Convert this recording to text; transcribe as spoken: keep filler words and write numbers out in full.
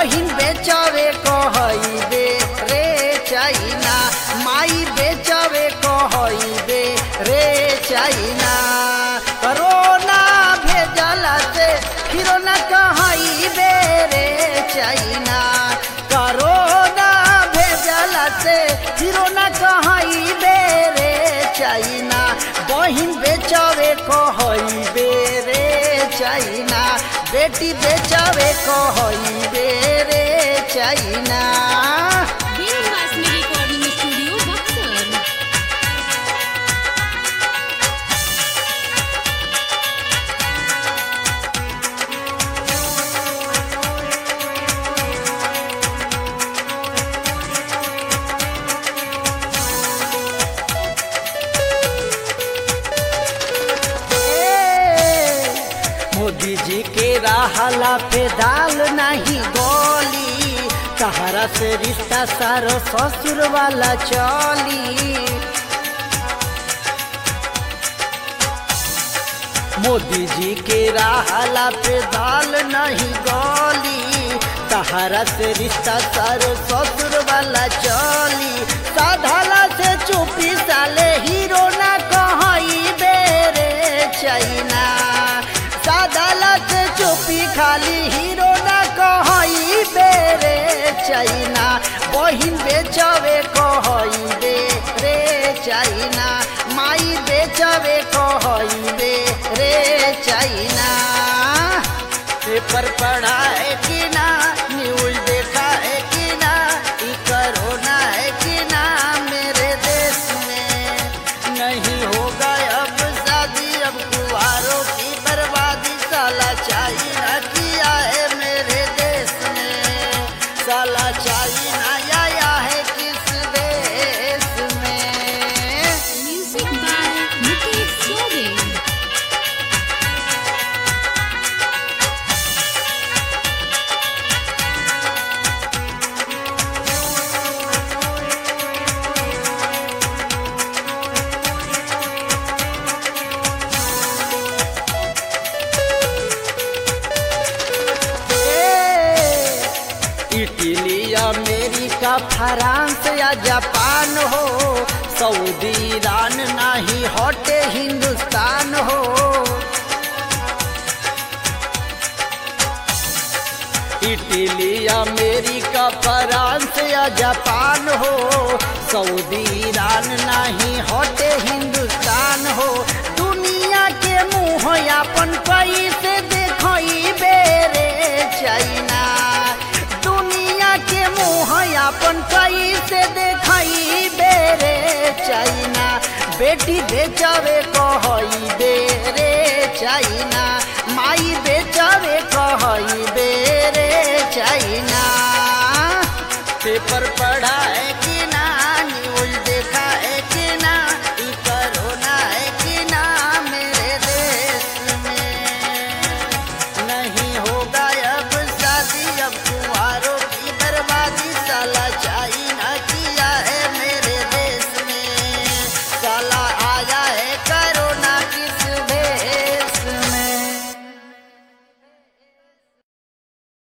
बहिन बेचवे कहइबे रे चाइना, माई बेचवे कहइबे रे चाइना। कोरोना भेजला से खिलौना कहइबे रे चाइना, कोरोना भेजला से खिलौना कहइबे रे चाइना। बहिन बेचवे कहइबे रे चाइना, बेटी बेचवे कहइबे रे चाइना। मोदी जी के रहला पे दाल नहीं गोली, सहारा से रिश्ता सारो ससुर वाला चली। मोदी जी के रहला पे दाल नहीं गोली, सहारा से रिश्ता सारो ससुर वाला चली। साधाला से चुपी साले हीरो ना कहइबे रे चाइना, साधाला से चुपी खाली हीरो ना कहइबे रे चाइना। बहिन बेचवे कहइबे रे चाइना, माई बेचवे कहइबे रे चाइना। पेपर पढ़ा है कि ना, न्यूज देखा है कि ना, ई कोरोना है कि ना मेरे देश में। नहीं होगा अब शादी, अब कुंवारों की बर्बादी, साला चाइना किया है मेरे देश में। साला चाइना आया है किस देश में। Music by Mukesh Soren. Italy, America, France या जापान हो, सऊदी, ईरान नहीं हटे हिंदुस्तान हो। इटली, अमेरिका, फ्रांस या जापान हो, सऊदी, ईरान नहीं हटे हिंदुस्तान हो। दुनिया के मुँह अपन कैसे देखइबे रे चाइना, के मुँह अपन कैसे देखइबे रे चाइना। बेटी बेचवे कहइबे रे चाइना, माई बेचवे कहइबे